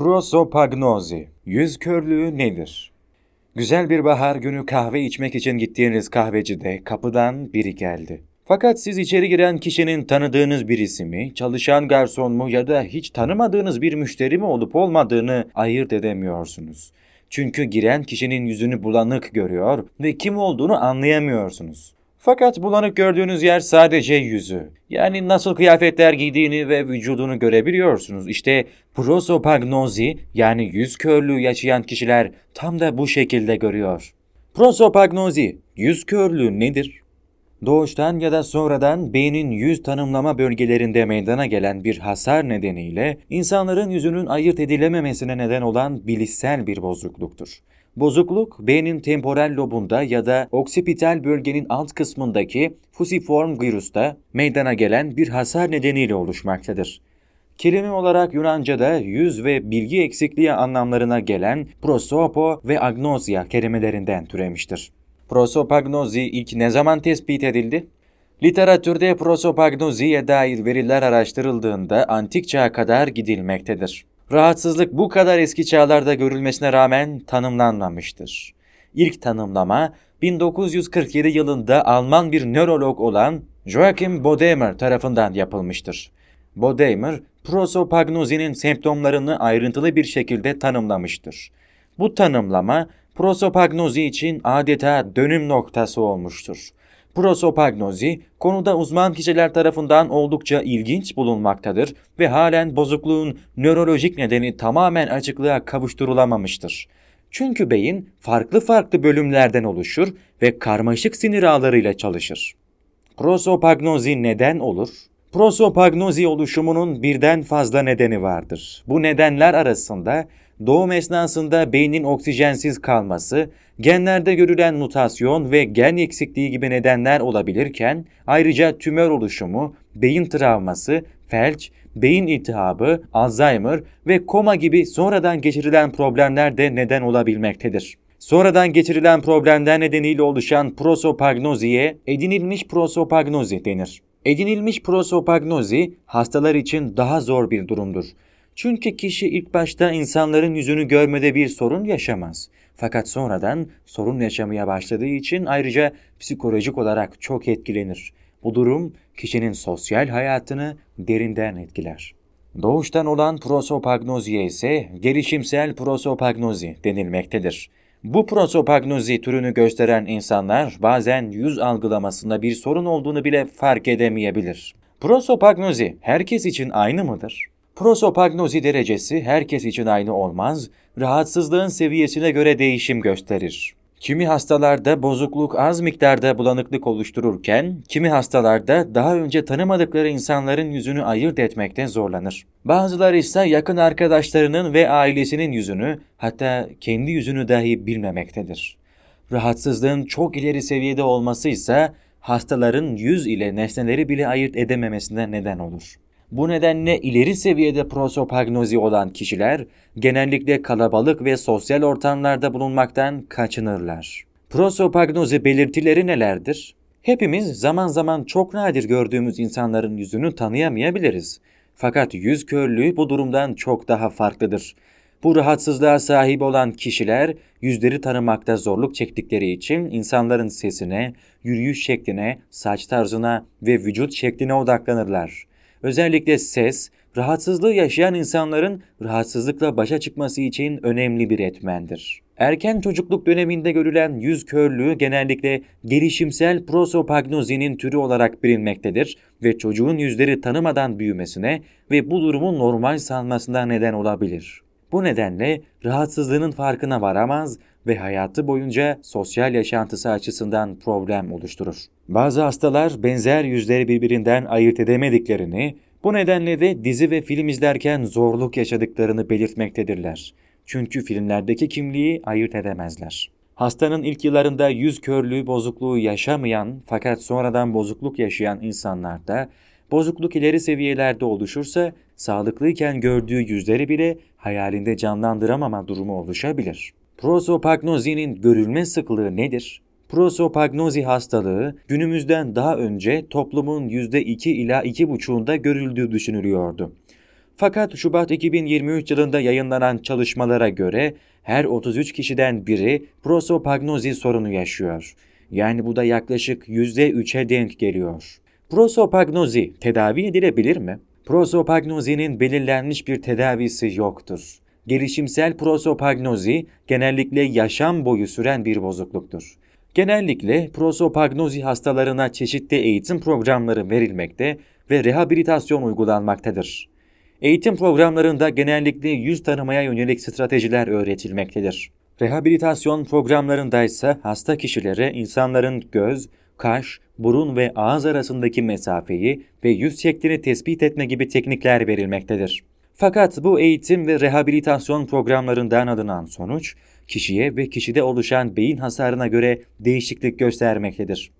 Prosopagnozi, yüz körlüğü nedir? Güzel bir bahar günü kahve içmek için gittiğiniz kahvecide kapıdan biri geldi. Fakat siz içeri giren kişinin tanıdığınız birisi mi, çalışan garson mu ya da hiç tanımadığınız bir müşteri mi olup olmadığını ayırt edemiyorsunuz. Çünkü giren kişinin yüzünü bulanık görüyor ve kim olduğunu anlayamıyorsunuz. Fakat bulanık gördüğünüz yer sadece yüzü. Yani nasıl kıyafetler giydiğini ve vücudunu görebiliyorsunuz. İşte prosopagnozi yani yüz körlüğü yaşayan kişiler tam da bu şekilde görüyor. Prosopagnozi, yüz körlüğü nedir? Doğuştan ya da sonradan beynin yüz tanımlama bölgelerinde meydana gelen bir hasar nedeniyle insanların yüzünün ayırt edilememesine neden olan bilişsel bir bozukluktur. Bozukluk, beynin temporal lobunda ya da oksipital bölgenin alt kısmındaki fusiform gyrus'ta meydana gelen bir hasar nedeniyle oluşmaktadır. Kelime olarak Yunanca'da yüz ve bilgi eksikliği anlamlarına gelen prosopo ve agnosia kelimelerinden türemiştir. Prosopagnozi ilk ne zaman tespit edildi? Literatürde prosopagnoziye dair veriler araştırıldığında antik çağa kadar gidilmektedir. Rahatsızlık bu kadar eski çağlarda görülmesine rağmen tanımlanmamıştır. İlk tanımlama 1947 yılında Alman bir nörolog olan Joachim Bodemer tarafından yapılmıştır. Bodemer, prosopagnozinin semptomlarını ayrıntılı bir şekilde tanımlamıştır. Bu tanımlama prosopagnozi için adeta dönüm noktası olmuştur. Prosopagnozi, konuda uzman kişiler tarafından oldukça ilginç bulunmaktadır ve halen bozukluğun nörolojik nedeni tamamen açıklığa kavuşturulamamıştır. Çünkü beyin farklı bölümlerden oluşur ve karmaşık sinir ağlarıyla çalışır. Prosopagnozi neden olur? Prosopagnozi oluşumunun birden fazla nedeni vardır. Bu nedenler arasında doğum esnasında beynin oksijensiz kalması, genlerde görülen mutasyon ve gen eksikliği gibi nedenler olabilirken, ayrıca tümör oluşumu, beyin travması, felç, beyin iltihabı, Alzheimer ve koma gibi sonradan geçirilen problemler de neden olabilmektedir. Sonradan geçirilen problemler nedeniyle oluşan prosopagnoziye edinilmiş prosopagnozi denir. Edinilmiş prosopagnozi hastalar için daha zor bir durumdur. Çünkü kişi ilk başta insanların yüzünü görmede bir sorun yaşamaz. Fakat sonradan sorun yaşamaya başladığı için ayrıca psikolojik olarak çok etkilenir. Bu durum kişinin sosyal hayatını derinden etkiler. Doğuştan olan prosopagnoziye ise gelişimsel prosopagnozi denilmektedir. Bu prosopagnozi türünü gösteren insanlar bazen yüz algılamasında bir sorun olduğunu bile fark edemeyebilir. Prosopagnozi herkes için aynı mıdır? Prosopagnozi derecesi herkes için aynı olmaz, rahatsızlığın seviyesine göre değişim gösterir. Kimi hastalarda bozukluk az miktarda bulanıklık oluştururken, kimi hastalarda daha önce tanımadıkları insanların yüzünü ayırt etmekte zorlanır. Bazıları ise yakın arkadaşlarının ve ailesinin yüzünü, hatta kendi yüzünü dahi bilmemektedir. Rahatsızlığın çok ileri seviyede olması ise hastaların yüz ile nesneleri bile ayırt edememesine neden olur. Bu nedenle ileri seviyede prosopagnozi olan kişiler genellikle kalabalık ve sosyal ortamlarda bulunmaktan kaçınırlar. Prosopagnozi belirtileri nelerdir? Hepimiz zaman zaman çok nadir gördüğümüz insanların yüzünü tanıyamayabiliriz. Fakat yüz körlüğü bu durumdan çok daha farklıdır. Bu rahatsızlığa sahip olan kişiler yüzleri tanımakta zorluk çektikleri için insanların sesine, yürüyüş şekline, saç tarzına ve vücut şekline odaklanırlar. Özellikle ses, rahatsızlığı yaşayan insanların rahatsızlıkla başa çıkması için önemli bir etmendir. Erken çocukluk döneminde görülen yüz körlüğü genellikle gelişimsel prosopagnozinin türü olarak bilinmektedir ve çocuğun yüzleri tanımadan büyümesine ve bu durumun normal sanmasına neden olabilir. Bu nedenle rahatsızlığının farkına varamaz ve hayatı boyunca sosyal yaşantısı açısından problem oluşturur. Bazı hastalar benzer yüzleri birbirinden ayırt edemediklerini, bu nedenle de dizi ve film izlerken zorluk yaşadıklarını belirtmektedirler. Çünkü filmlerdeki kimliği ayırt edemezler. Hastanın ilk yıllarında yüz körlüğü bozukluğu yaşamayan fakat sonradan bozukluk yaşayan insanlarda bozukluk ileri seviyelerde oluşursa sağlıklıyken gördüğü yüzleri bile hayalinde canlandıramama durumu oluşabilir. Prosopagnozinin görülme sıklığı nedir? Prosopagnozi hastalığı günümüzden daha önce toplumun %2 ila 2,5'unda görüldüğü düşünülüyordu. Fakat Şubat 2023 yılında yayınlanan çalışmalara göre her 33 kişiden biri prosopagnozi sorunu yaşıyor. Yani bu da yaklaşık %3'e denk geliyor. Prosopagnozi tedavi edilebilir mi? Prosopagnozinin belirlenmiş bir tedavisi yoktur. Gelişimsel prosopagnozi genellikle yaşam boyu süren bir bozukluktur. Genellikle prosopagnozi hastalarına çeşitli eğitim programları verilmekte ve rehabilitasyon uygulanmaktadır. Eğitim programlarında genellikle yüz tanımaya yönelik stratejiler öğretilmektedir. Rehabilitasyon programlarında ise hasta kişilere insanların göz, kaş, burun ve ağız arasındaki mesafeyi ve yüz şeklini tespit etme gibi teknikler verilmektedir. Fakat bu eğitim ve rehabilitasyon programlarından alınan sonuç, kişiye ve kişide oluşan beyin hasarına göre değişiklik göstermektedir.